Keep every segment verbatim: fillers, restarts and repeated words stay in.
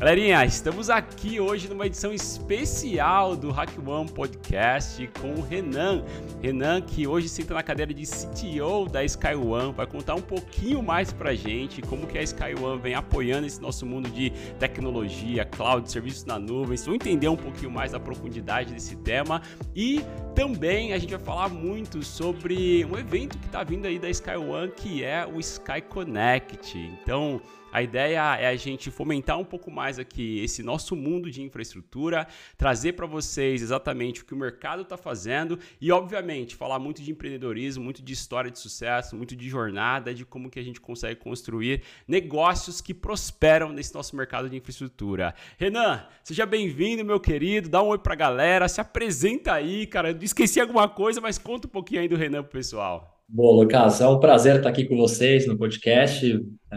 Galerinha, estamos aqui hoje numa edição especial do Hack One Podcast com o Renan. Renan, que hoje senta na cadeira de C T O da SkyOne, vai contar um pouquinho mais pra gente como que a SkyOne vem apoiando esse nosso mundo de tecnologia, cloud, serviços na nuvem. Vocês vão entender um pouquinho mais da profundidade desse tema e também a gente vai falar muito sobre um evento que tá vindo aí da SkyOne, que é o Sky Connect. Então, a ideia é a gente fomentar um pouco mais aqui esse nosso mundo de infraestrutura, trazer para vocês exatamente o que o mercado está fazendo e, obviamente, falar muito de empreendedorismo, muito de história de sucesso, muito de jornada, de como que a gente consegue construir negócios que prosperam nesse nosso mercado de infraestrutura. Renan, seja bem-vindo, meu querido, dá um oi para a galera, se apresenta aí, cara. Eu esqueci alguma coisa, mas conta um pouquinho aí do Renan pro pessoal. Bom, Lucas, é um prazer estar aqui com vocês no podcast.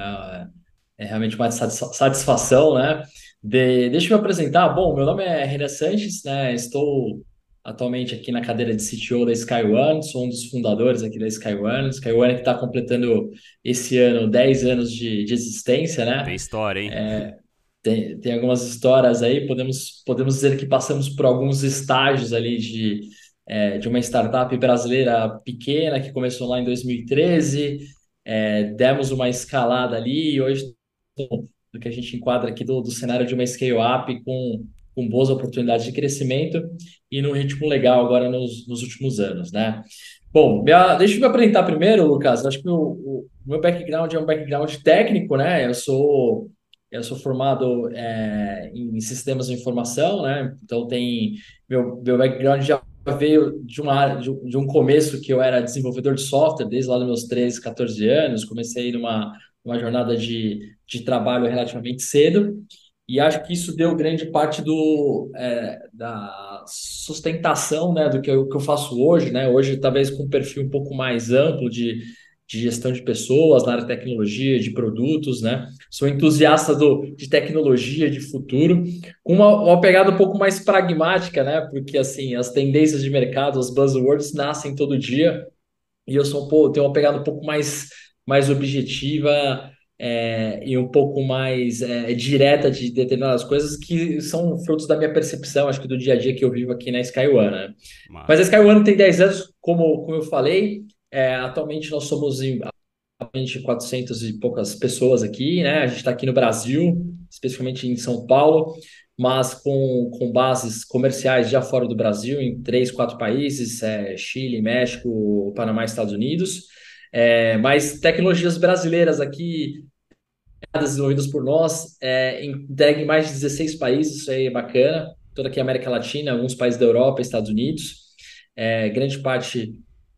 É é realmente uma satisfa- satisfação, né? De- deixa eu me apresentar. Bom, meu nome é Renan Sanches, né? Estou atualmente aqui na cadeira de C T O da SkyOne, sou um dos fundadores aqui da SkyOne. SkyOne que está completando esse ano dez anos de, de existência, Tem né? história, hein? Tem, tem algumas histórias aí, podemos, podemos dizer que passamos por alguns estágios ali de, é, de uma startup brasileira pequena que começou lá em dois mil e treze, é, demos uma escalada ali e hoje do que a gente enquadra aqui do, do cenário de uma scale-up com, com boas oportunidades de crescimento e num ritmo legal agora nos, nos últimos anos, né? Bom, minha- deixa eu me apresentar primeiro, Lucas. Acho que o, o meu background é um background técnico, né? Eu sou eu sou formado é, em sistemas de informação, né? Então tem meu, meu background já veio de uma área- de, um de um começo que eu era desenvolvedor de software desde lá dos meus treze, quatorze anos. Comecei numa uma jornada de, de trabalho relativamente cedo e acho que isso deu grande parte do é, da sustentação, né, do que eu, que eu faço hoje, né? Hoje talvez com um perfil um pouco mais amplo de de gestão de pessoas na área de tecnologia, de produtos, né? Sou entusiasta do, de tecnologia, de futuro, com uma, uma pegada um pouco mais pragmática, né? Porque, assim, as tendências de mercado, as buzzwords nascem todo dia e eu sou um pouco, tenho uma pegada um pouco mais, mais objetiva é, e um pouco mais é, direta de determinadas coisas que são frutos da minha percepção, acho que do dia a dia que eu vivo aqui na SkyOne, né? Mas a Massa. SkyOne tem dez anos, como, como eu falei, é, atualmente nós somos em aproximadamente quatrocentas e poucas pessoas aqui, né? A gente está aqui no Brasil, especificamente em São Paulo, mas com, com bases comerciais já fora do Brasil, em três, quatro países, é, Chile, México, Panamá, Estados Unidos. É, mas tecnologias brasileiras aqui, desenvolvidas por nós, é, entregue em mais de dezesseis países, isso aí é bacana. Toda aqui a América Latina, alguns países da Europa, Estados Unidos. É, grande parte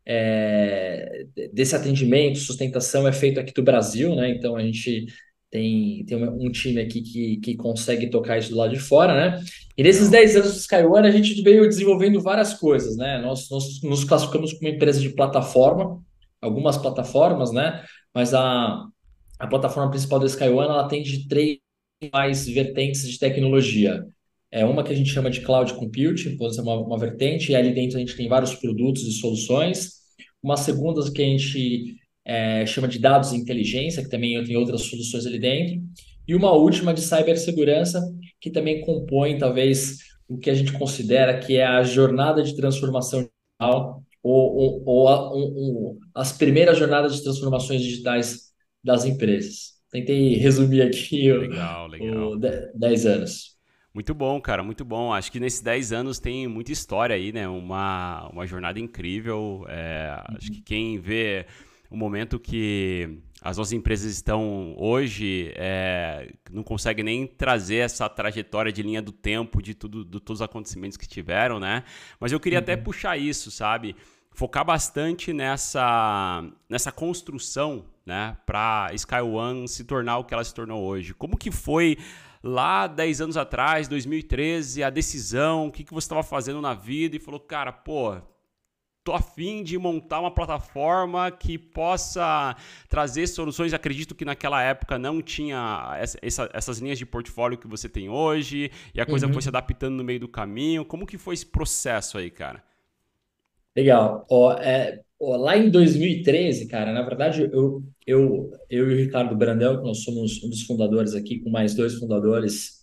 é, desse atendimento, sustentação é feito aqui do Brasil, né? Então a gente tem, tem um time aqui que, que consegue tocar isso do lado de fora, né? E nesses Legal. dez anos do SkyOne a gente veio desenvolvendo várias coisas, né? Nós, nós nos classificamos como uma empresa de plataforma, algumas plataformas, né? Mas a, a plataforma principal da SkyOne ela tem de três mais vertentes de tecnologia. É uma que a gente chama de cloud computing, pode ser uma, uma vertente, e ali dentro a gente tem vários produtos e soluções. Uma segunda que a gente é, chama de dados e inteligência, que também tem outras soluções ali dentro. E uma última de cibersegurança, que também compõe, talvez, o que a gente considera que é a jornada de transformação digital, ou, ou, ou a, um, um, as primeiras jornadas de transformações digitais das empresas. Tentei resumir aqui Legal, o, legal. o dez anos. Muito bom, cara, muito bom. Acho que nesses dez anos tem muita história aí, né? Uma, uma jornada incrível. É, acho que quem vê o momento que as nossas empresas estão hoje é, não consegue nem trazer essa trajetória de linha do tempo de tudo, de todos os acontecimentos que tiveram, né? Mas eu queria até Uhum. puxar isso, sabe? Focar bastante nessa, nessa construção, né? Para SkyOne se tornar o que ela se tornou hoje. Como que foi lá dez anos atrás, dois mil e treze, a decisão, o que, que você estava fazendo na vida e falou, cara, pô, tô a fim de montar uma plataforma que possa trazer soluções. Acredito que naquela época não tinha essa, essa, essas linhas de portfólio que você tem hoje e a coisa foi se Uhum. adaptando no meio do caminho. Como que foi esse processo aí, cara? Legal. Ó, é, ó, lá em dois mil e treze, cara, na verdade, eu, eu, eu e o Ricardo Brandão, que nós somos um dos fundadores aqui, com mais dois fundadores,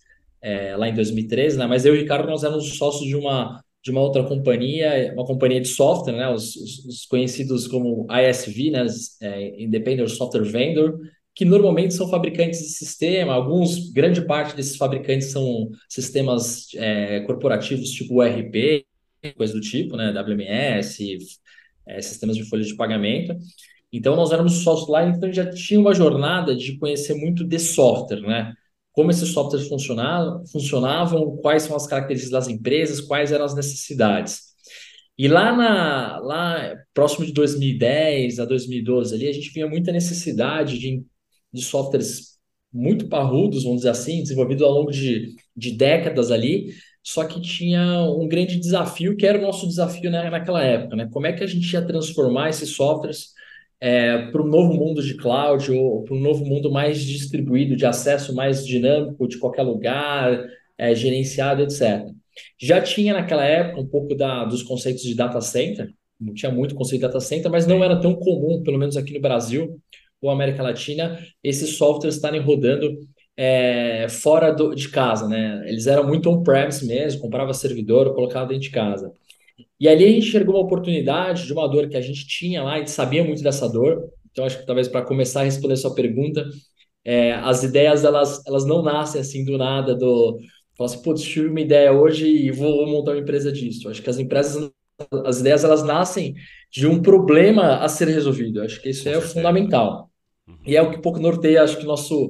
é, lá em dois mil e treze, né? Mas eu e o Ricardo, nós éramos sócios de uma, de uma outra companhia, uma companhia de software, né? Os, os- os conhecidos como I S V, né? As, é, Independent Software Vendor, que normalmente são fabricantes de sistema. Alguns, grande parte desses fabricantes são sistemas é, corporativos, tipo o R P, coisa do tipo, né? W M S, é, sistemas de folha de pagamento. Então, nós éramos sócios lá, então já tinha uma jornada de conhecer muito de software, né? Como esses softwares funcionavam, funcionavam, quais são as características das empresas, quais eram as necessidades. E lá, na, lá próximo de dois mil e dez a dois mil e doze, ali, a gente via muita necessidade de, de softwares muito parrudos, vamos dizer assim, desenvolvidos ao longo de, de décadas ali, só que tinha um grande desafio, que era o nosso desafio, né, naquela época, né? Como é que a gente ia transformar esses softwares é, para um novo mundo de cloud ou para um novo mundo mais distribuído, de acesso mais dinâmico de qualquer lugar, é, gerenciado, etcétera. Já tinha naquela época um pouco da, dos conceitos de data center, não tinha muito conceito de data center, mas não Sim. era tão comum, pelo menos aqui no Brasil ou América Latina, esses softwares estarem rodando é, fora do, de casa, né? Eles eram muito on-premise mesmo, comprava servidor, colocava dentro de casa. E ali a gente enxergou uma oportunidade de uma dor que a gente tinha lá, a gente sabia muito dessa dor. Então, acho que talvez para começar a responder a sua pergunta, é, as ideias elas, elas não nascem assim do nada, do falar assim, putz, tive uma ideia hoje e vou montar uma empresa disso. Acho que as empresas, as ideias elas nascem de um problema a ser resolvido. Acho que isso Com é certeza. fundamental. E é o Uhum. que pouco norteia, acho que nosso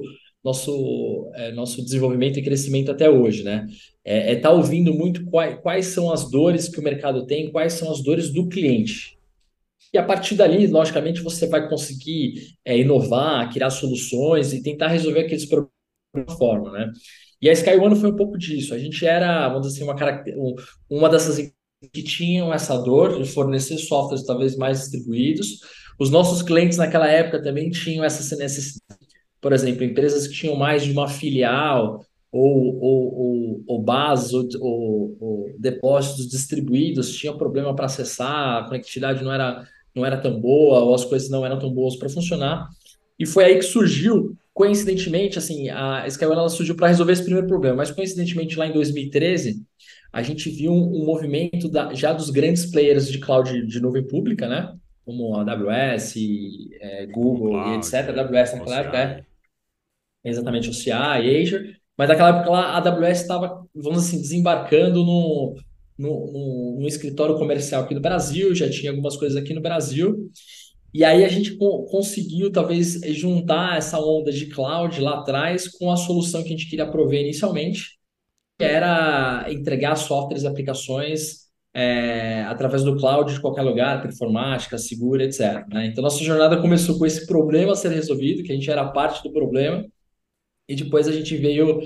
nosso é, nosso desenvolvimento e crescimento até hoje, né? É estar tá ouvindo muito quais, quais são as dores que o mercado tem, quais são as dores do cliente. E a partir dali, logicamente, você vai conseguir é, inovar, criar soluções e tentar resolver aqueles problemas de uma forma, né? E a SkyOne foi um pouco disso. A gente era, vamos dizer assim, uma, caracter- um- uma dessas empresas que tinham essa dor de fornecer softwares talvez mais distribuídos. Os nossos clientes naquela época também tinham essa necessidade. Por exemplo, empresas que tinham mais de uma filial ou, ou, ou, ou bases ou, ou, ou depósitos distribuídos tinham problema para acessar, a conectividade não era, não era tão boa ou as coisas não eram tão boas para funcionar. E foi aí que surgiu, coincidentemente, assim, a SkyOne ela surgiu para resolver esse primeiro problema, mas coincidentemente lá em dois mil e treze a gente viu um, um movimento da, já dos grandes players de cloud de nuvem pública, né? Como a AWS, é, Google Google e Cloud, etcétera. A AWS naquela época é O C I. exatamente o C I e Azure, mas naquela época lá a AWS estava, vamos assim, desembarcando no, no, no, no escritório comercial aqui no Brasil, já tinha algumas coisas aqui no Brasil, e aí a gente co- conseguiu talvez juntar essa onda de cloud lá atrás com a solução que a gente queria prover inicialmente, que era entregar softwares e aplicações é, através do cloud de qualquer lugar, performática, segura, etcétera, né? Então, nossa jornada começou com esse problema a ser resolvido, que a gente era parte do problema, e depois a gente veio,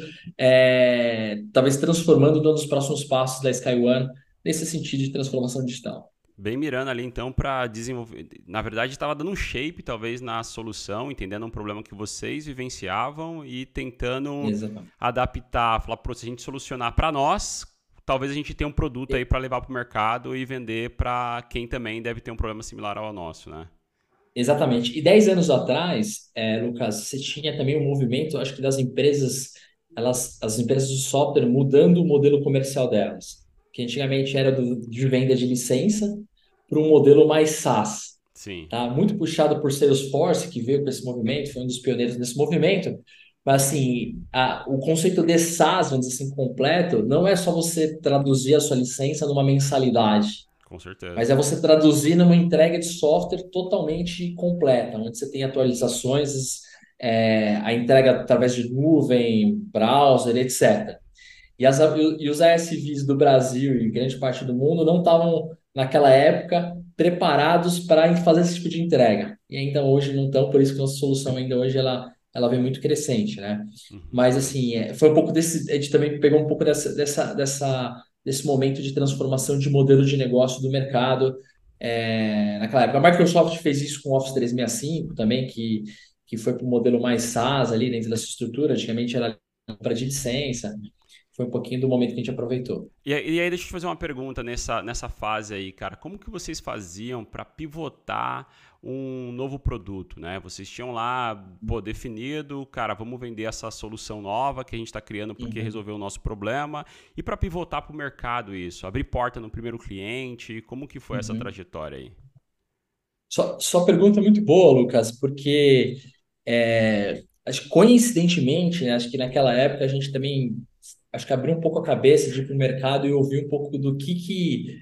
é, talvez, transformando, dando os próximos passos da SkyOne nesse sentido de transformação digital. Bem mirando ali então para desenvolver. Na verdade, estava dando um shape talvez na solução, entendendo um problema que vocês vivenciavam e tentando Exatamente. adaptar, falar, pô, se a gente solucionar para nós, talvez a gente tenha um produto aí para levar para o mercado e vender para quem também deve ter um problema similar ao nosso, né? Exatamente. E dez anos atrás, é, Lucas, você tinha também um movimento, acho que das empresas, elas, as empresas de software mudando o modelo comercial delas, que antigamente era do, de venda de licença para um modelo mais SaaS, Sim, tá? Muito puxado por Salesforce, que veio com esse movimento, foi um dos pioneiros nesse movimento. Mas, assim, a, o conceito de SaaS, vamos dizer assim, completo, não é só você traduzir a sua licença numa mensalidade, com mas certeza. é você traduzir numa entrega de software totalmente completa, onde você tem atualizações, é, a entrega através de nuvem, browser, etcétera. E, as, e os A S Vs do Brasil e grande parte do mundo não estavam, naquela época, preparados para fazer esse tipo de entrega. E ainda hoje não estão, por isso que nossa solução ainda hoje ela, ela vem muito crescente, né? Uhum. Mas, assim, é, foi um pouco desse... A gente também pegou um pouco dessa, dessa, dessa, desse momento de transformação de modelo de negócio do mercado é, naquela época. A Microsoft fez isso com o Office trezentos e sessenta e cinco também, que, que foi para o modelo mais SaaS ali dentro dessa estrutura. Antigamente era para de licença. foi um pouquinho do momento que a gente aproveitou. E, aí- e aí, deixa eu te fazer uma pergunta nessa, nessa fase aí, cara. Como que vocês faziam para pivotar um novo produto, né? Vocês tinham lá, pô, definido, cara, vamos vender essa solução nova que a gente está criando porque Uhum. resolveu o nosso problema. E para pivotar para o mercado isso, abrir porta no primeiro cliente, como que foi essa Uhum. trajetória aí? Sua, sua pergunta é muito boa, Lucas, porque é, acho que coincidentemente, né, acho que naquela época a gente também acho que abriu um pouco a cabeça de ir para o mercado e ouvir um pouco do que, que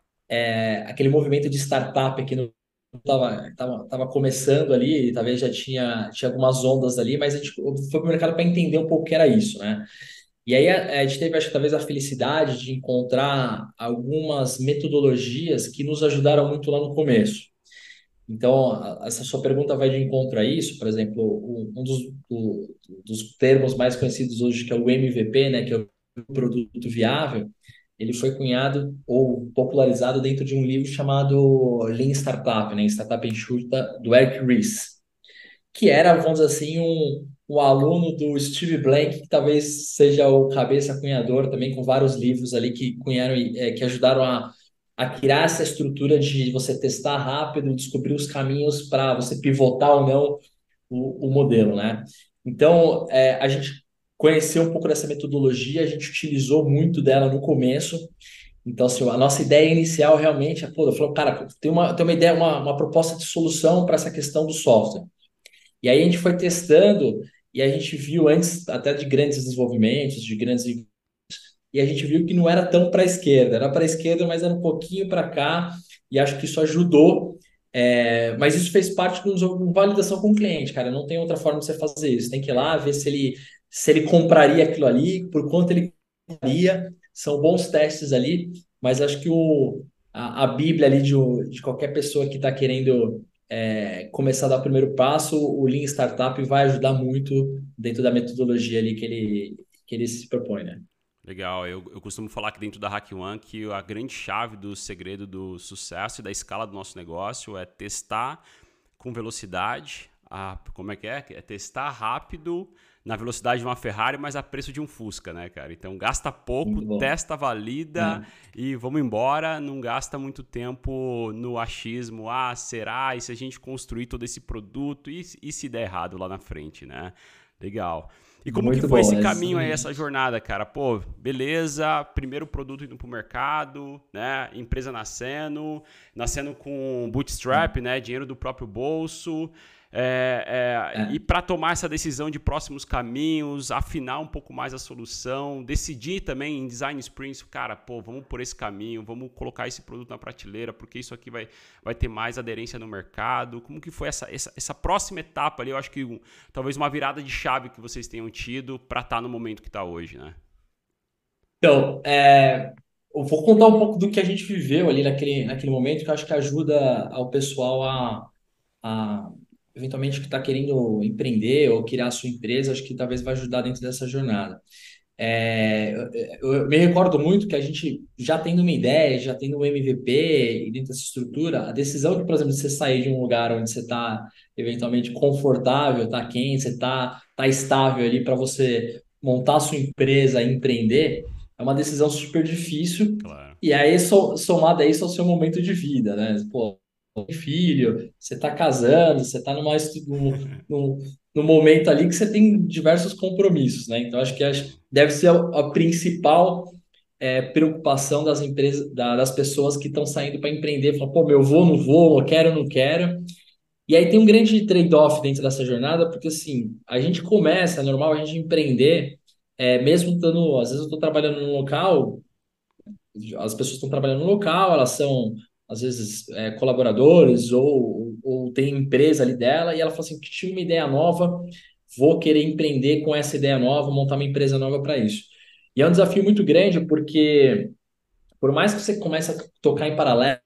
é, aquele movimento de startup aqui no estava tava, tava começando ali, talvez já tinha, tinha algumas ondas ali, mas a gente foi para o mercado para entender um pouco o que era isso, né? E aí a, a gente teve, acho que talvez a felicidade de encontrar algumas metodologias que nos ajudaram muito lá no começo. Então, a- essa sua pergunta vai de encontro a isso, por exemplo, um um dos, do- dos termos mais conhecidos hoje, que é o M V P, né, que é o produto viável, ele foi cunhado ou popularizado dentro de um livro chamado Lean Startup, né, Startup Enxuta, do Eric Ries, que era, vamos dizer assim, um, um aluno do Steve Blank, que talvez seja o cabeça cunhador também, com vários livros ali que cunharam, é, que ajudaram a, a criar essa estrutura de você testar rápido, descobrir os caminhos para você pivotar ou não o, o modelo, né? Então, é, a gente conheceu um pouco dessa metodologia, a gente utilizou muito dela no começo. Então, assim, a nossa ideia inicial realmente é, pô, eu falo, cara, tem uma, tem uma ideia, uma, uma proposta de solução para essa questão do software. E aí a gente foi testando e a gente viu antes até de grandes desenvolvimentos, de grandes e a gente viu que não era tão para a esquerda, era para a esquerda, mas era um pouquinho para cá e acho que isso ajudou. É, mas isso fez parte de uma validação com o cliente, cara. Não tem outra forma de você fazer isso. Tem que ir lá ver se ele se ele compraria aquilo ali, por quanto ele compraria. São bons testes ali, mas acho que o, a, a Bíblia ali de, o- de qualquer pessoa que está querendo é, começar a dar o primeiro passo, o Lean Startup vai ajudar muito dentro da metodologia ali que ele, que ele se propõe, né? Legal, eu, eu costumo falar aqui dentro da Hack One que a grande chave do segredo do sucesso e da escala do nosso negócio é testar com velocidade, a, como é que é? É testar rápido na velocidade de uma Ferrari, mas a preço de um Fusca, né, cara? Então gasta pouco, Muito bom. testa, valida É. e vamos embora. Não gasta muito tempo no achismo. Ah, será? E se a gente construir todo esse produto? E, e se der errado lá na frente, né? Legal. E como que Muito foi bom, esse é caminho aí, essa exatamente. jornada, cara? Pô, beleza, primeiro produto indo pro mercado, né? Empresa nascendo, nascendo com bootstrap, né? Dinheiro do próprio bolso. É, é, e É. para tomar essa decisão de próximos caminhos, afinar um pouco mais a solução, decidir também em design sprints, cara, pô, vamos por esse caminho, vamos colocar esse produto na prateleira, porque isso aqui vai, vai ter mais aderência no mercado. Como que foi essa, essa, essa próxima etapa ali? Eu acho que um, talvez uma virada de chave que vocês tenham tido para estar no momento que está hoje, né? Então, é, eu vou contar um pouco do que a gente viveu ali naquele, naquele momento, que eu acho que ajuda ao pessoal a, a eventualmente que está querendo empreender ou criar a sua empresa, acho que talvez vai ajudar dentro dessa jornada. É, eu, eu me recordo muito que a gente já tendo uma ideia, já tendo um M V P e dentro dessa estrutura, a decisão de, por exemplo, de você sair de um lugar onde você está eventualmente confortável, está quente, você está tá estável ali para você montar a sua empresa e empreender, é uma decisão super difícil. Claro. E aí, so- somado a isso ao seu momento de vida, né? Pô, tem filho, você está casando, você está numa, estu- num, num, num momento ali que você tem diversos compromissos, né? Então, acho que acho, deve ser a, a principal é, preocupação das empresas, da- das pessoas que estão saindo para empreender. Falam, pô, meu, vou, não vou, eu quero, não quero. E aí tem um grande trade-off dentro dessa jornada, porque assim, a gente começa, é normal a gente empreender, é, mesmo estando, às vezes eu estou trabalhando num local, as pessoas estão trabalhando no local, elas são, às vezes, é, colaboradores ou, ou tem empresa ali dela, e ela fala assim, que tinha uma ideia nova, vou querer empreender com essa ideia nova, montar uma empresa nova para isso. E é um desafio muito grande, porque por mais que você comece a tocar em paralelo,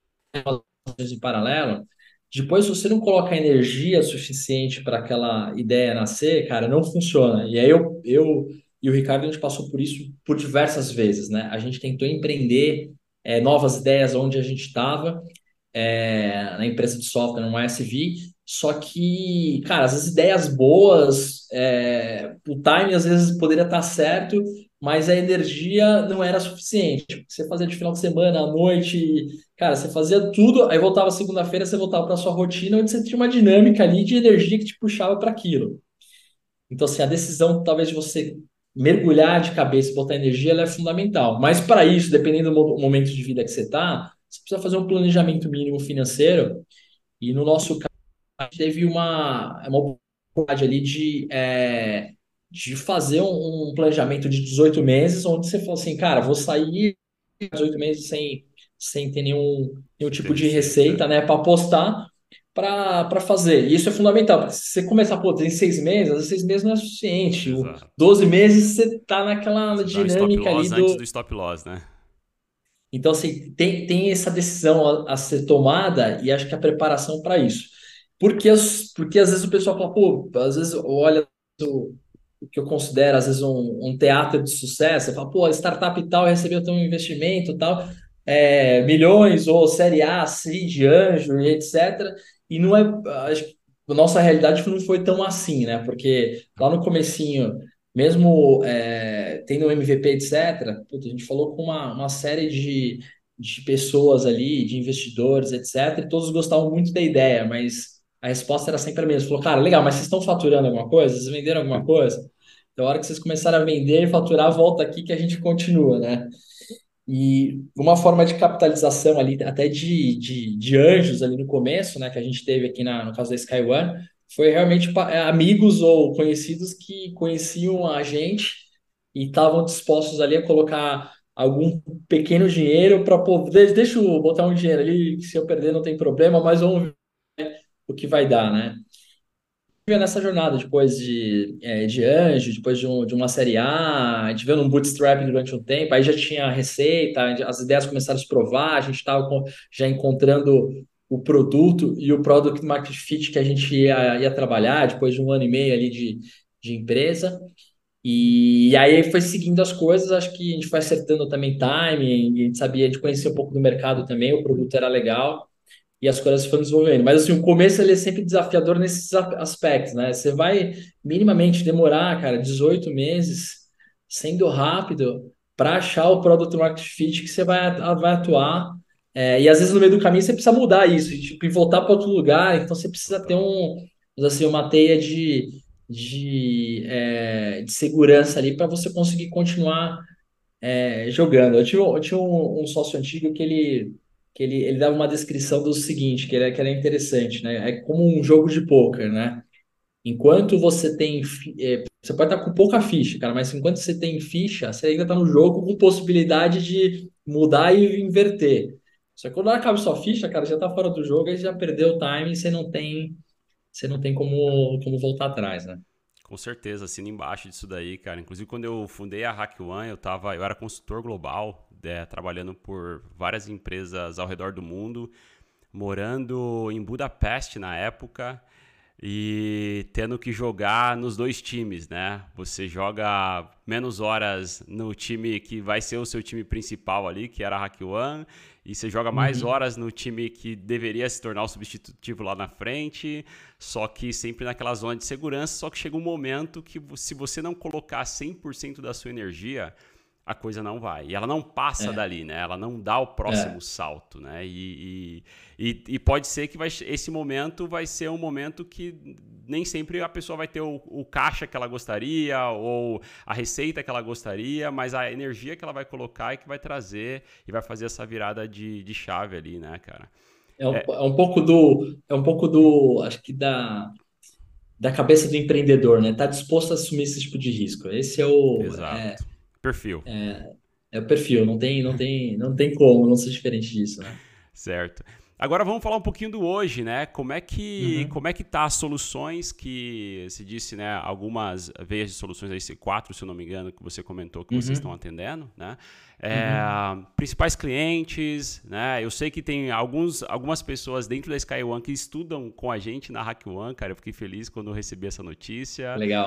em paralelo, depois se você não coloca energia suficiente para aquela ideia nascer, cara, não funciona. E aí eu, eu e o Ricardo, a gente passou por isso por diversas vezes, né? A gente tentou empreender é, novas ideias onde a gente estava, é, na empresa de software, no S V, Só que, cara, as ideias boas, é, o time às vezes poderia estar certo, mas a energia não era suficiente. Você fazia de final de semana, à noite, cara, você fazia tudo, aí voltava segunda-feira, você voltava para sua rotina, onde você tinha uma dinâmica ali de energia que te puxava para aquilo. Então, assim, a decisão talvez de você mergulhar de cabeça e botar energia, ela é fundamental. Mas para isso, dependendo do mo- momento de vida que você está, você precisa fazer um planejamento mínimo financeiro. E no nosso caso, a gente teve uma, uma oportunidade ali de, é, de fazer um, um planejamento de dezoito meses, onde você falou assim, cara, vou sair dezoito meses sem, sem ter nenhum, nenhum Ter tipo de receita. receita, né, para apostar, para para fazer. E isso é fundamental, porque se você começar, pô, tem seis meses, às vezes seis meses não é suficiente. O Exato. doze meses você tá naquela Você dá um stop dinâmica ali loss antes do. do stop loss, né? Então, assim, tem, tem essa decisão a, a ser tomada e acho que a preparação para isso. Porque, as, porque às vezes o pessoal fala, pô, às vezes olha o, o que eu considero, às vezes, um, um teatro de sucesso, você fala, pô, a startup e tal recebeu tão investimento e tal, é, milhões, ou série A, seed, anjo, e etcétera. E não é, acho que a nossa realidade não foi tão assim, né? Porque lá no comecinho, mesmo é, tendo um M V P, etcétera, putz, a gente falou com uma, uma série de, de pessoas ali, de investidores, etcétera, e todos gostavam muito da ideia, mas a resposta era sempre a mesma. Falou, cara, legal, mas vocês estão faturando alguma coisa? Vocês venderam alguma coisa? Então, a hora que vocês começarem a vender e faturar, volta aqui que a gente continua, né? E uma forma de capitalização ali, até de, de, de anjos ali no começo, né, que a gente teve aqui na, no caso da Sky One, foi realmente pa- é, amigos ou conhecidos que conheciam a gente e estavam dispostos ali a colocar algum pequeno dinheiro para poder, deixa eu botar um dinheiro ali, que se eu perder não tem problema, mas vamos ver o que vai dar, né? Nessa jornada, depois de, é, de Anjo, depois de, um, de uma série A, a gente veio num bootstrap durante um tempo, aí já tinha a receita, as ideias começaram a se provar, a gente estava já encontrando o produto e o product market fit que a gente ia, ia trabalhar depois de um ano e meio ali de, de empresa. E, aí foi seguindo as coisas, acho que a gente foi acertando também timing, a gente sabia, a gente conhecia um pouco do mercado também, o produto era legal e as coisas foram desenvolvendo. Mas assim, o começo ele é sempre desafiador nesses a- aspectos, né? Você vai minimamente demorar, cara, dezoito meses, sendo rápido, para achar o product market fit que você vai, a- vai atuar. É, e às vezes no meio do caminho você precisa mudar isso, e, tipo, e voltar para outro lugar. Então você precisa ter Total. um, assim, uma teia de, de, é, de segurança ali para você conseguir continuar é, jogando. Eu tinha, eu tinha um, um sócio antigo que ele, que ele, ele dava uma descrição do seguinte, que era, que era interessante, né? É como um jogo de pôquer, né? Enquanto você tem. fi- é, você pode estar com pouca ficha, cara, mas enquanto você tem ficha, você ainda está no jogo com possibilidade de mudar e inverter. Só que quando acaba sua ficha, cara, já está fora do jogo, aí já perdeu o time e você não tem, você não tem como, como voltar atrás, né? Com certeza, assina embaixo disso daí, cara. Inclusive, quando eu fundei a Hack One, eu, tava, eu era consultor global, é, trabalhando por várias empresas ao redor do mundo, morando em Budapeste na época e tendo que jogar nos dois times, né? Você joga menos horas no time que vai ser o seu time principal ali, que era a Hack One, e você joga mais Uhum. horas no time que deveria se tornar o substitutivo lá na frente, só que sempre naquela zona de segurança, só que chega um momento que se você não colocar cem por cento da sua energia, a coisa não vai. E ela não passa É, dali, né? Ela não dá o próximo é, salto, né? E, e, e, e pode ser que vai, esse momento vai ser um momento que nem sempre a pessoa vai ter o, o caixa que ela gostaria ou a receita que ela gostaria, mas a energia que ela vai colocar é que vai trazer e vai fazer essa virada de, de chave ali, né, cara? é um, É, é um pouco do, é um pouco do, acho que da da cabeça do empreendedor, né? Tá disposto a assumir esse tipo de risco. Esse é o é, exato. Perfil. é o perfil, não tem não tem não tem como não ser diferente disso, né? Certo. Agora vamos falar um pouquinho do hoje, né? Como é que Uhum, como é que tá as soluções que se disse, né? Algumas veias de soluções aí, quatro, se eu não me engano, que você comentou que vocês estão uhum, atendendo, né? É, uhum. principais clientes, né? Eu sei que tem alguns, algumas pessoas dentro da Sky One que estudam com a gente na Hack One, cara. Eu fiquei feliz quando eu recebi essa notícia. Legal.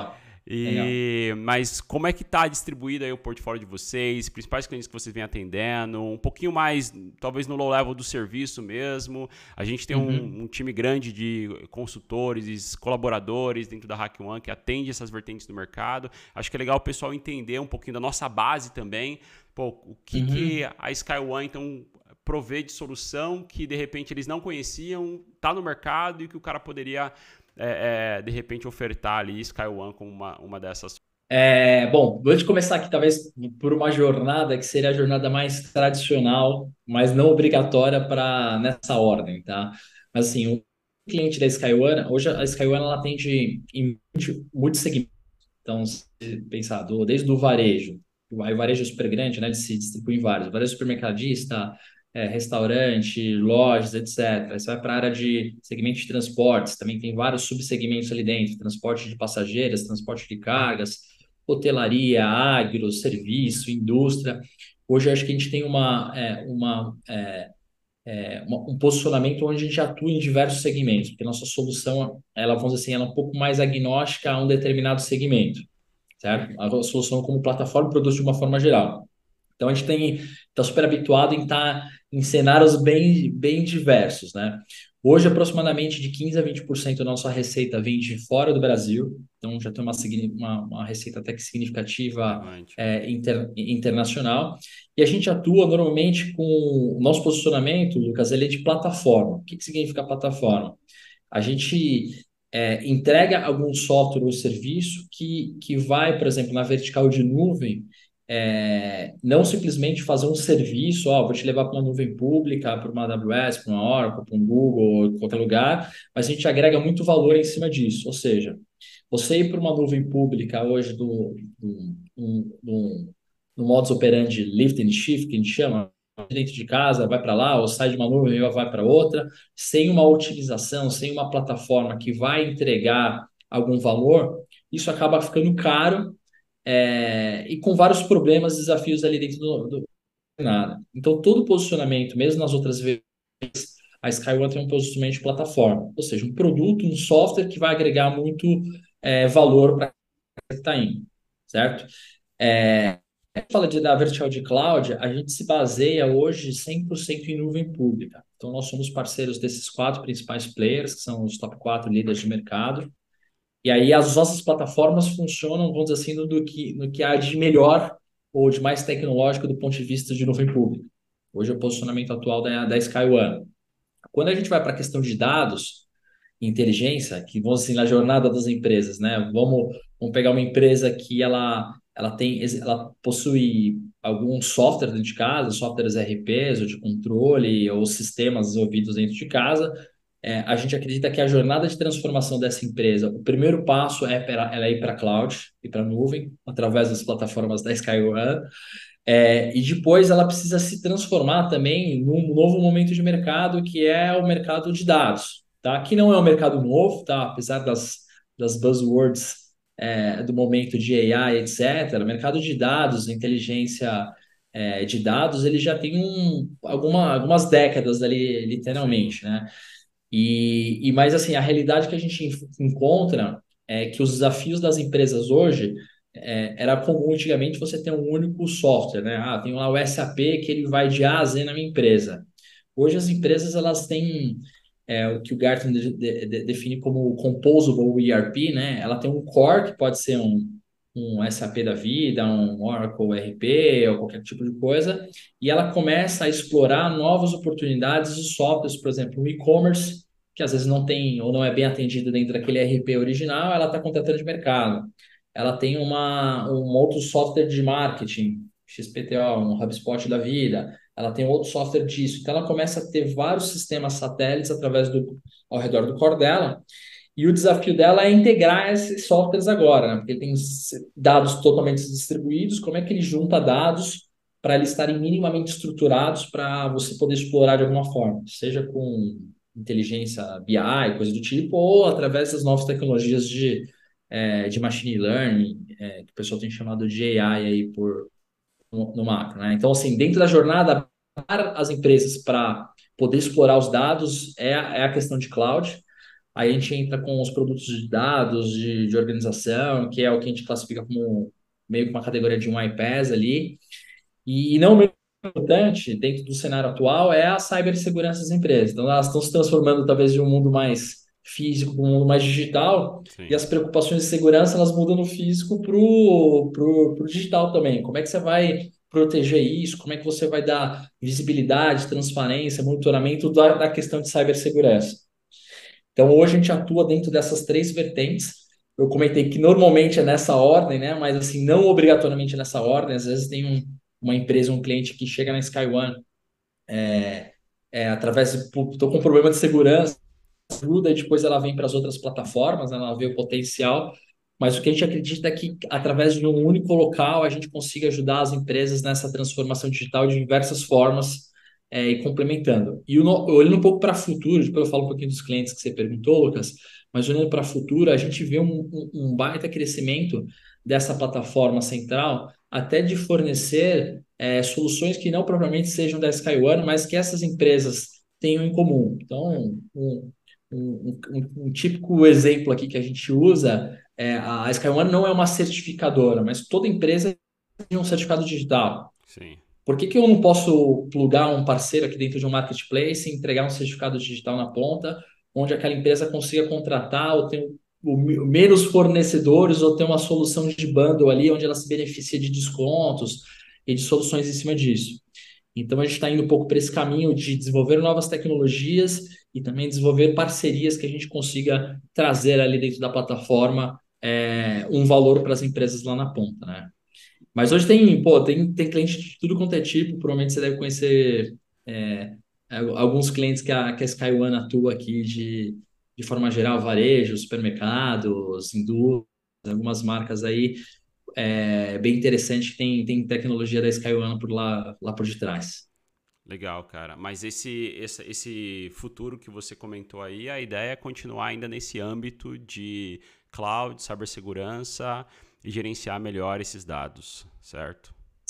Legal. E, mas como é que está distribuído aí o portfólio de vocês, principais clientes que vocês vêm atendendo, um pouquinho mais, talvez no low level do serviço mesmo. A gente tem Uhum. um, um time grande de consultores, colaboradores dentro da HackOne que atende essas vertentes do mercado. Acho que é legal o pessoal entender um pouquinho da nossa base também. Pô, o que, que Uhum. a SkyOne, então, provê de solução que de repente eles não conheciam, tá no mercado e que o cara poderia é, é, de repente ofertar ali SkyOne como uma, uma dessas. É, bom, vou te começar aqui, talvez, por uma jornada que seria a jornada mais tradicional, mas não obrigatória para nessa ordem, tá? Mas assim, o cliente da SkyOne, hoje a SkyOne ela atende em muito- muitos segmentos. Então, se pensar, do- desde o varejo, o aí o varejo é super grande, né? Ele se distribui em vários. Varejo supermercadista, é, restaurante, lojas, etcétera. Aí você vai para a área de segmento de transportes, também tem vários subsegmentos ali dentro, transporte de passageiros, transporte de cargas, hotelaria, agro, serviço, indústria. Hoje eu acho que a gente tem uma, é, uma, é, uma- um posicionamento onde a gente atua em diversos segmentos, porque nossa solução, ela, vamos dizer assim, ela é um pouco mais agnóstica a um determinado segmento, certo? A solução como plataforma produz de uma forma geral. Então a gente tem está super habituado em estar em cenários bem, bem diversos, né? Hoje, aproximadamente de quinze a vinte por cento da nossa receita vem de fora do Brasil, então já tem uma, signi- uma, uma receita até que significativa Relevante. é, inter- internacional. E a gente atua normalmente com o nosso posicionamento, Lucas, ele é de plataforma. O que que significa plataforma? A gente é, entrega algum software ou serviço que, que vai, por exemplo, na vertical de nuvem, é, não simplesmente fazer um serviço, ó, vou te levar para uma nuvem pública, para uma A W S, para uma Oracle, para um Google, qualquer lugar, mas a gente agrega muito valor em cima disso. Ou seja, você ir para uma nuvem pública hoje do, do, do, do, do modus operandi lift and shift, que a gente chama, dentro de casa, vai para lá, ou sai de uma nuvem e vai para outra, sem uma utilização, sem uma plataforma que vai entregar algum valor, isso acaba ficando caro é, e com vários problemas, desafios ali dentro do, do nada. Então, todo posicionamento, mesmo nas outras vezes, a SkyOne tem um posicionamento de plataforma, ou seja, um produto, um software que vai agregar muito é, valor para quem está indo, certo? É, fala de, da Vertical de Cloud, a gente se baseia hoje cem por cento em nuvem pública. Então, nós somos parceiros desses quatro principais players, que são os top quatro líderes de mercado. E aí as nossas plataformas funcionam, vamos dizer assim, no, do que, no que há de melhor ou de mais tecnológico do ponto de vista de nuvem pública. Hoje é o posicionamento atual da, da SkyOne. Quando a gente vai para a questão de dados, inteligência, que vão assim na jornada das empresas, né? Vamos, vamos pegar uma empresa que ela, ela tem, ela possui algum software dentro de casa, softwares R Ps ou de controle ou sistemas desenvolvidos dentro de casa. É, a gente acredita que a jornada de transformação dessa empresa, o primeiro passo é para ela ir para a cloud e para a nuvem, através das plataformas da SkyOne. É, e depois ela precisa se transformar também num novo momento de mercado, que é o mercado de dados, tá? Que não é um mercado novo, tá? Apesar das, das buzzwords é, do momento de A I, etcétera. O mercado de dados, inteligência é, de dados, ele já tem um, alguma, algumas décadas ali, Sim. literalmente, né? E, e mais assim, a realidade que a gente en- encontra é que os desafios das empresas hoje é, era comum antigamente você ter um único software, né? Ah, tem lá o S A P que ele vai de A a Z na minha empresa. Hoje as empresas elas têm é, o que o Gartner de- de- de- define como composable E R P, né? Ela tem um core que pode ser um, um S A P da vida, um Oracle R P ou qualquer tipo de coisa, e ela começa a explorar novas oportunidades de softwares, por exemplo, o e-commerce que às vezes não tem ou não é bem atendido dentro daquele R P original, ela está contratando de mercado. Ela tem uma, um outro software de marketing, X P T O, um HubSpot da vida. Ela tem outro software disso. Então, ela começa a ter vários sistemas satélites através do, ao redor do core dela. E o desafio dela é integrar esses softwares agora, né? Porque ele tem dados totalmente distribuídos. Como é que ele junta dados para eles estarem minimamente estruturados para você poder explorar de alguma forma, seja com inteligência B I, coisa do tipo, ou através das novas tecnologias de, é, de machine learning, é, que o pessoal tem chamado de A I aí por, no, no macro, né? Então, assim, dentro da jornada, para as empresas para poder explorar os dados é, a- é a questão de cloud. Aí a gente entra com os produtos de dados, de, de organização, que é o que a gente classifica como meio que uma categoria de um iPaaS ali. E não menos importante, dentro do cenário atual, é a cibersegurança das empresas. Então, elas estão se transformando, talvez, de um mundo mais físico para um mundo mais digital, e Sim. as preocupações de segurança, elas mudam do físico para o pro, pro digital também. Como é que você vai proteger isso? Como é que você vai dar visibilidade, transparência, monitoramento da, da questão de cibersegurança? Então, hoje a gente atua dentro dessas três vertentes. Eu comentei que normalmente é nessa ordem, né? Mas assim, não obrigatoriamente é nessa ordem. Às vezes tem um, uma empresa, um cliente que chega na Sky One é, através de, estou com um problema de segurança, ajuda, e depois ela vem para as outras plataformas, né, ela vê o potencial. Mas o que a gente acredita é que, através de um único local, a gente consiga ajudar as empresas nessa transformação digital de diversas formas, é, e complementando. E o no- olhando um pouco para o futuro, depois eu falo um pouquinho dos clientes que você perguntou, Lucas, mas olhando para o futuro, a gente vê um, um, um baita crescimento dessa plataforma central, até de fornecer é, soluções que não propriamente sejam da Sky One, mas que essas empresas tenham em comum. Então, um, um, um, um típico exemplo aqui que a gente usa é a Sky One não é uma certificadora, mas toda empresa tem um certificado digital. Sim. Por que que eu não posso plugar um parceiro aqui dentro de um marketplace e entregar um certificado digital na ponta, onde aquela empresa consiga contratar ou ter o, o menos fornecedores ou ter uma solução de bundle ali, onde ela se beneficia de descontos e de soluções em cima disso? Então, a gente está indo um pouco para esse caminho de desenvolver novas tecnologias e também desenvolver parcerias que a gente consiga trazer ali dentro da plataforma é, um valor para as empresas lá na ponta, né? Mas hoje tem, pô, tem, tem cliente de tudo quanto é tipo, provavelmente você deve conhecer é, alguns clientes que a, que a Sky One atua aqui de, de forma geral, varejo, supermercados, indústria, algumas marcas aí, é bem interessante que tem, tem tecnologia da Sky One por lá, lá por detrás. Legal, cara. Mas esse, esse, esse futuro que você comentou aí, a ideia é continuar ainda nesse âmbito de cloud, cibersegurança e gerenciar melhor esses dados, certo?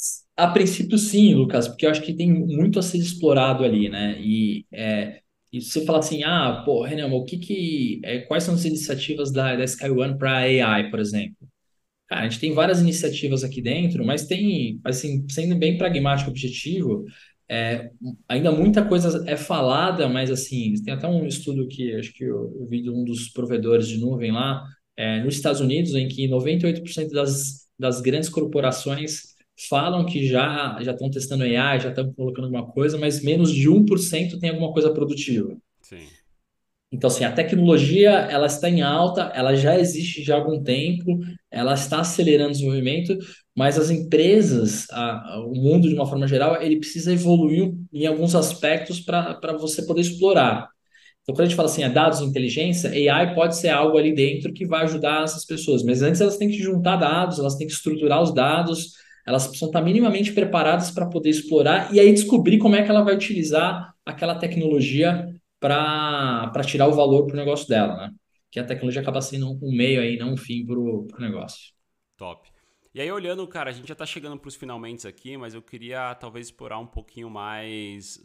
A princípio, sim, Lucas, porque eu acho que tem muito a ser explorado ali, né? E, é, e você fala assim, ah, pô, Renan, mas o que que, é, quais são as iniciativas da, da Sky One para A I, por exemplo? Cara, a gente tem várias iniciativas aqui dentro, mas tem, assim, sendo bem pragmático e objetivo, é, ainda muita coisa é falada, mas assim, tem até um estudo que acho que eu, eu vi de um dos provedores de nuvem lá, é, nos Estados Unidos, em que noventa e oito por cento das, das grandes corporações falam que já já estão testando A I, já estão colocando alguma coisa, mas menos de um por cento tem alguma coisa produtiva. Sim. Então, assim, a tecnologia, ela está em alta, ela já existe já há algum tempo, ela está acelerando o desenvolvimento, mas as empresas, a- a- o mundo de uma forma geral, ele precisa evoluir em alguns aspectos para para você poder explorar. Então, quando a gente fala assim, é dados e inteligência, A I pode ser algo ali dentro que vai ajudar essas pessoas, mas antes elas têm que juntar dados, elas têm que estruturar os dados, elas precisam estar minimamente preparadas para poder explorar e aí descobrir como é que ela vai utilizar aquela tecnologia para para tirar o valor para o negócio dela, né? Que a tecnologia acaba sendo um meio aí, não um fim para o negócio. Top. E aí, olhando, cara, a gente já tá chegando para os finalmente aqui, mas eu queria talvez explorar um pouquinho mais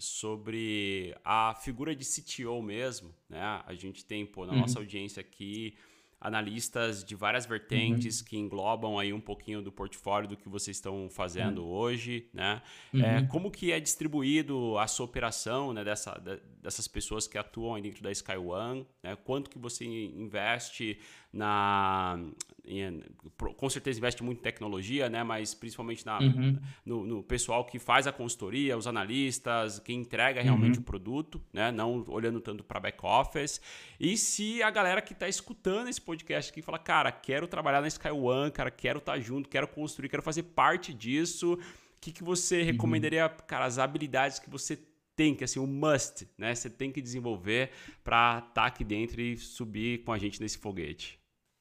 sobre a figura de C T O mesmo, né? A gente tem, pô, na nossa Uhum, audiência aqui, analistas de várias vertentes uhum, que englobam aí um pouquinho do portfólio do que vocês estão é, fazendo hoje, né? É, uhum, como que é distribuído a sua operação, né, dessa, da- dessas pessoas que atuam aí dentro da Sky One, né? Quanto que você investe na... em- pro- com certeza investe muito em tecnologia, né? Mas principalmente na, uhum, no, no pessoal que faz a consultoria, os analistas, quem entrega realmente o uhum. produto, né? Não olhando tanto para back office. E se a galera que está escutando esse podcast aqui fala, cara, quero trabalhar na Sky One, cara, quero estar junto, quero construir, quero fazer parte disso, o que, que você Uhum. recomendaria, cara, as habilidades que você tem, que assim, o must, né? Você tem que desenvolver para estar aqui dentro e subir com a gente nesse foguete.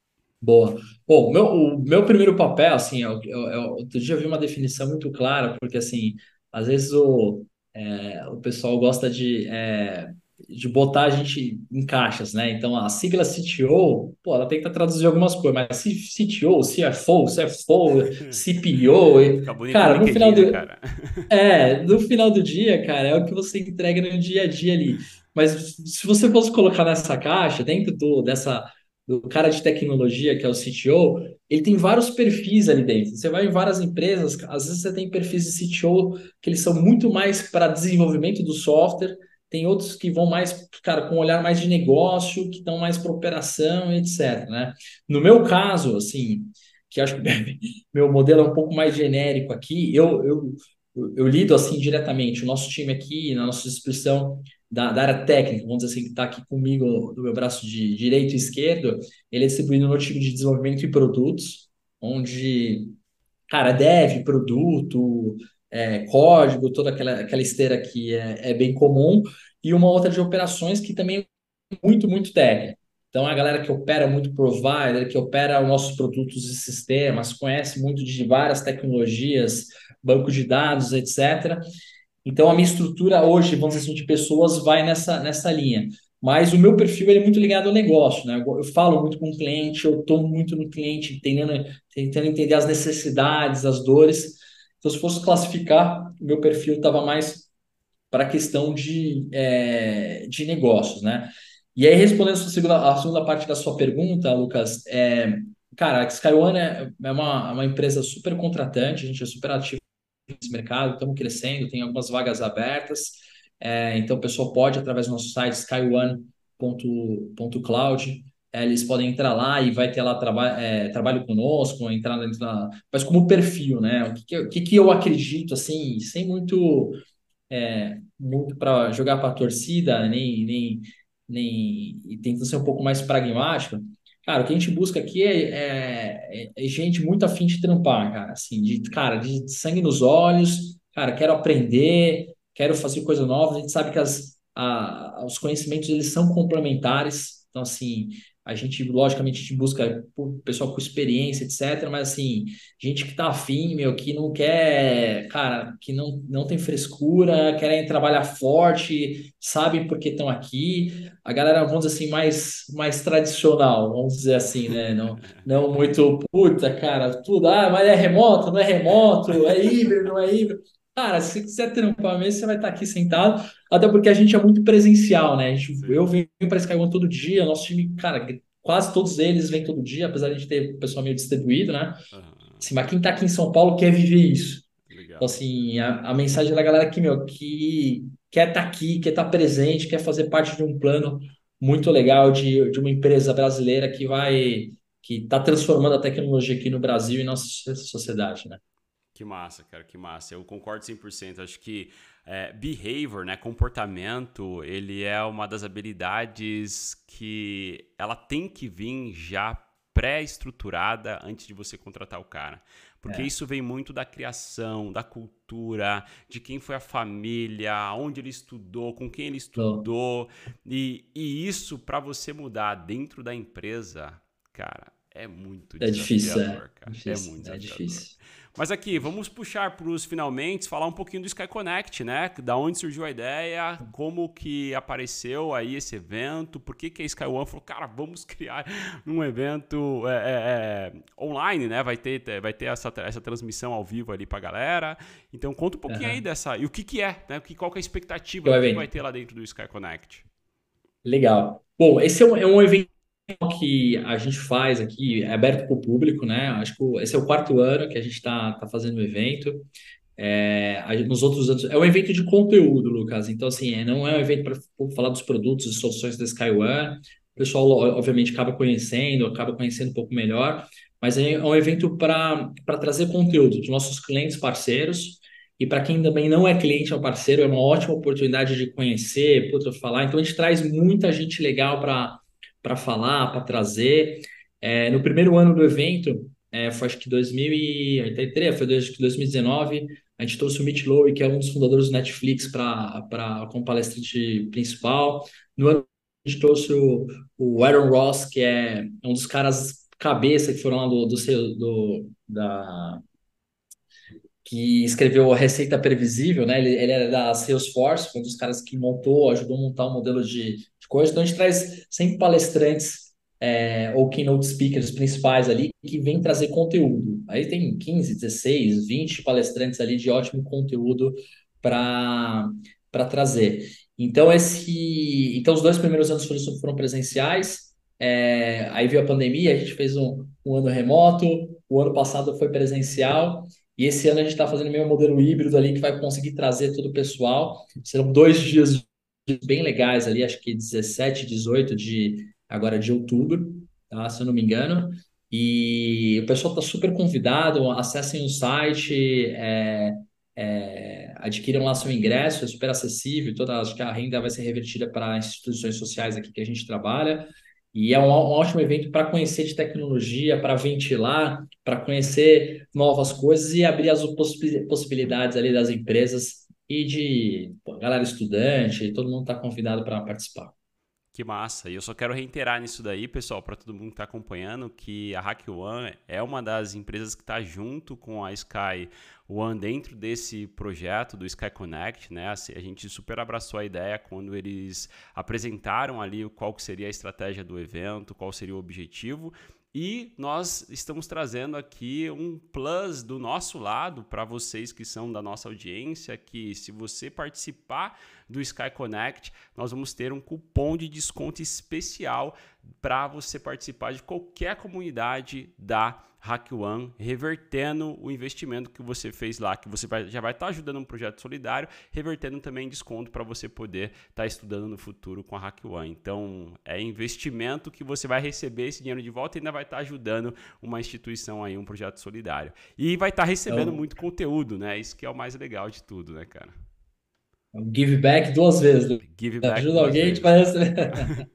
Boa. Bom, o meu, o meu primeiro papel, assim, eu, eu, eu, outro dia eu vi uma definição muito clara, porque, assim, às vezes o, é, o pessoal gosta de, é, de botar a gente em caixas, né? Então, a sigla C T O, pô, ela tenta traduzir algumas coisas, mas C- CTO, C F O, C F O, C P O, e, Fica bonito no cara, no final LinkedIn, né, do, cara? é, no final do dia, cara, é o que você entrega no dia a dia ali. Mas se você fosse colocar nessa caixa, dentro do, dessa, do cara de tecnologia, que é o C T O, ele tem vários perfis ali dentro. Você vai em várias empresas, às vezes você tem perfis de C T O que eles são muito mais para desenvolvimento do software, tem outros que vão mais, cara, com um olhar mais de negócio, que estão mais para operação, etcétera, né? No meu caso, assim, que acho que meu modelo é um pouco mais genérico aqui, eu, eu, eu lido assim diretamente. O nosso time aqui, na nossa descrição da, da área técnica, vamos dizer assim, que está aqui comigo, do meu braço de direito e esquerdo, ele é distribuído no time de desenvolvimento e produtos, onde, cara, dev, produto, é, código, toda aquela, aquela esteira que é, é bem comum, e uma outra de operações que também é muito, muito técnica. Então, a galera que opera muito provider, que opera os nossos produtos e sistemas, conhece muito de várias tecnologias, banco de dados, etcétera. Então, a minha estrutura hoje, vamos dizer assim, de pessoas vai nessa, nessa linha. Mas o meu perfil ele é muito ligado ao negócio, né? Eu, eu falo muito com o cliente, eu estou muito no cliente, tentando, tentando entender as necessidades, as dores. Então, se fosse classificar, o meu perfil estava mais para a questão de, é, de negócios, né? E aí, respondendo a segunda, a segunda parte da sua pergunta, Lucas, é, cara, a SkyOne é, é uma, uma empresa super contratante, a gente é super ativo nesse mercado, estamos crescendo, tem algumas vagas abertas. É, então, o pessoal pode, através do nosso site, skyone ponto cloud, é, eles podem entrar lá e vai ter lá traba é, trabalho conosco, entrar dentro da. Mas como perfil, né? O que, que, eu- o que que eu acredito, assim, sem muito, é, muito para jogar para a torcida, nem, nem, nem. E tentando ser um pouco mais pragmático. Cara, o que a gente busca aqui é, é, é gente muito afim de trampar, cara, assim, de, cara, de sangue nos olhos, cara, quero aprender, quero fazer coisa nova. A gente sabe que as, a, os conhecimentos, eles são complementares, então, assim, a gente, logicamente, a gente busca pô, pessoal com experiência, etcétera, mas, assim, gente que tá afim, meu, que não quer, cara, que não, não tem frescura, querem trabalhar forte, sabem por que estão aqui, a galera, vamos dizer assim, mais, mais tradicional, vamos dizer assim, né? Não, não muito, puta, cara, tudo, ah, mas é remoto, não é remoto, é híbrido, não é híbrido. Cara, se você quiser trampar mesmo, você vai estar aqui sentado, até porque a gente é muito presencial, né? A gente, eu Sim. venho para Skyone todo dia, nosso time, cara, quase todos eles vêm todo dia, apesar de a gente ter o pessoal meio distribuído, né? Aham. Assim, mas quem está aqui em São Paulo quer viver isso. Então, Legal. assim, a, a mensagem da galera aqui, meu, que quer estar aqui, quer estar presente, quer fazer parte de um plano muito legal de, de uma empresa brasileira que vai, que está transformando a tecnologia aqui no Brasil e nossa sociedade, né? Que massa, cara, que massa. Eu concordo cem por cento. Acho que é, behavior, né, comportamento, ele é uma das habilidades que ela tem que vir já pré-estruturada antes de você contratar o cara. Porque É, isso vem muito da criação, da cultura, de quem foi a família, onde ele estudou, com quem ele então, estudou. E, e isso, para você mudar dentro da empresa, cara, é muito é difícil, é desafiador, cara. É difícil, muito é desafiador. difícil. Mas aqui, vamos puxar para os finalmente, falar um pouquinho do Sky Connect, né? Da onde surgiu a ideia, como que apareceu aí esse evento, por que, que a Sky One falou, cara, vamos criar um evento é, é, é, online, né? Vai ter, vai ter essa, essa transmissão ao vivo ali para a galera. Então conta um pouquinho aí Aham. dessa. E o que, que é, né? Qual que é a Que expectativa é o do que vai evento. ter lá dentro do Sky Connect? Legal. Bom, esse é um, é um evento que a gente faz aqui, é aberto para o público, né? Acho que o- esse é o quarto ano que a gente está tá fazendo o evento. É, a gente- nos outros anos, é um evento de conteúdo, Lucas. Então, assim, é, não é um evento para falar dos produtos e soluções da SkyOne. O pessoal, o- obviamente, acaba conhecendo, acaba conhecendo um pouco melhor, mas é um evento para para trazer conteúdo dos nossos clientes parceiros. E para quem também não é cliente ou parceiro, é uma ótima oportunidade de conhecer, puta, falar. Então, a gente traz muita gente legal para para falar, para trazer. É, no primeiro ano do evento, é, foi acho que dois mil e três, foi acho que dois mil e dezenove, a gente trouxe o Mitch Lowy, que é um dos fundadores do Netflix, para para como palestrante principal. No ano a gente trouxe o, o Aaron Ross, que é um dos caras cabeça que foram lá do, do, seu- do da que escreveu a Receita Previsível, né? Ele, ele era da Salesforce, foi um dos caras que montou, ajudou a montar um modelo de, de coisa. Então a gente traz sempre palestrantes é, ou keynote speakers principais ali que vêm trazer conteúdo. Aí tem quinze, dezesseis, vinte palestrantes ali de ótimo conteúdo para para trazer. Então, esse, então os dois primeiros anos foram, foram presenciais, é, aí veio a pandemia, a gente fez um, um ano remoto, o ano passado foi presencial, e esse ano a gente está fazendo meio um modelo híbrido ali que vai conseguir trazer todo o pessoal. Serão dois dias bem legais ali, acho que dezessete, dezoito de agora de outubro, tá? Se eu não me engano. E o pessoal está super convidado, acessem o site, é, é, adquiram lá seu ingresso, é super acessível, toda, acho que a renda vai ser revertida para instituições sociais aqui que a gente trabalha. E é um, um ótimo evento para conhecer de tecnologia, para ventilar, para conhecer novas coisas e abrir as possi- possibilidades ali das empresas e de pô, galera estudante, todo mundo está convidado para participar. Que massa! E eu só quero reiterar nisso daí, pessoal, para todo mundo que está acompanhando, que a HackOne é uma das empresas que está junto com a Sky One dentro desse projeto do Sky Connect, né? A gente super abraçou a ideia quando eles apresentaram ali qual que seria a estratégia do evento, qual seria o objetivo. E nós estamos trazendo aqui um plus do nosso lado para vocês que são da nossa audiência, que se você participar do Sky Connect, nós vamos ter um cupom de desconto especial para você participar de qualquer comunidade da HackOne, revertendo o investimento que você fez lá, que você vai, já vai estar tá ajudando um projeto solidário, revertendo também desconto para você poder estar tá estudando no futuro com a HackOne. Então, é investimento que você vai receber esse dinheiro de volta e ainda vai estar tá ajudando uma instituição aí, um projeto solidário. E vai estar tá recebendo Então, muito conteúdo, né? Isso que é o mais legal de tudo, né, cara? give back duas vezes. Give back Ajuda duas alguém, a gente vezes. vai receber.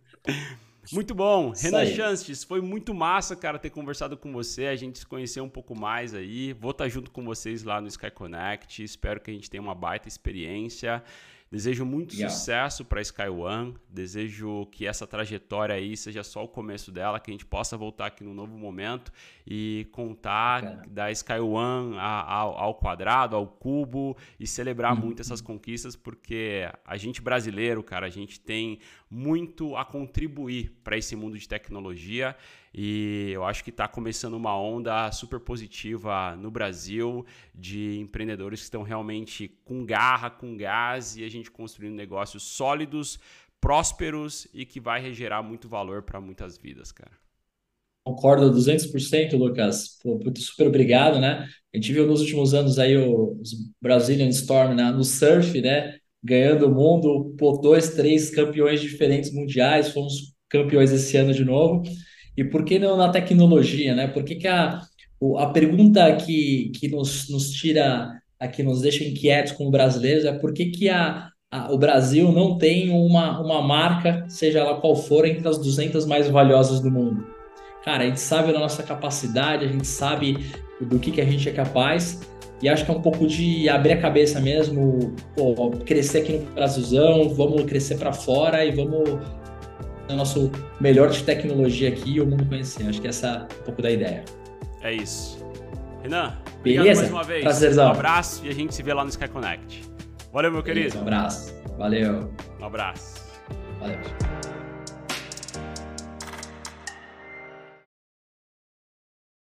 Muito bom. Isso Renan aí. Chances, foi muito massa, cara, ter conversado com você, a gente se conhecer um pouco mais aí. Vou estar junto com vocês lá no Sky Connect. Espero que a gente tenha uma baita experiência. Desejo muito Legal. sucesso para a Sky One. Desejo que essa trajetória aí seja só o começo dela, que a gente possa voltar aqui num novo momento e contar Bacana. da Sky One ao, ao quadrado, ao cubo e celebrar Uhum. muito essas conquistas, porque a gente brasileiro, cara, a gente tem muito a contribuir para esse mundo de tecnologia. E eu acho que está começando uma onda super positiva no Brasil de empreendedores que estão realmente com garra, com gás e a gente construindo negócios sólidos, prósperos e que vai gerar muito valor para muitas vidas, cara. Concordo duzentos por cento, Lucas. Pô, muito super obrigado, né? A gente viu nos últimos anos aí o- os Brazilian Storm, né? No surf, né? Ganhando o mundo, pô, dois, três campeões diferentes mundiais, fomos campeões esse ano de novo. E por que não na tecnologia, né? Por que que a, o- a pergunta que, que nos, nos tira, aqui nos deixa inquietos como brasileiros é por que que a, a- o Brasil não tem uma, uma marca, seja ela qual for, entre as duzentas mais valiosas do mundo? Cara, a gente sabe da nossa capacidade, a gente sabe do que, que a gente é capaz, e acho que é um pouco de abrir a cabeça mesmo, pô, crescer aqui no Brasilzão, vamos crescer para fora e vamos o nosso melhor de tecnologia aqui e o mundo conhecer. Acho que essa é um pouco da ideia. É isso. Renan, obrigado Beleza? mais uma vez. Prazerzão. Um abraço e a gente se vê lá no Sky Connect. Valeu, meu Beleza, querido. um abraço. Valeu. Um abraço. Valeu.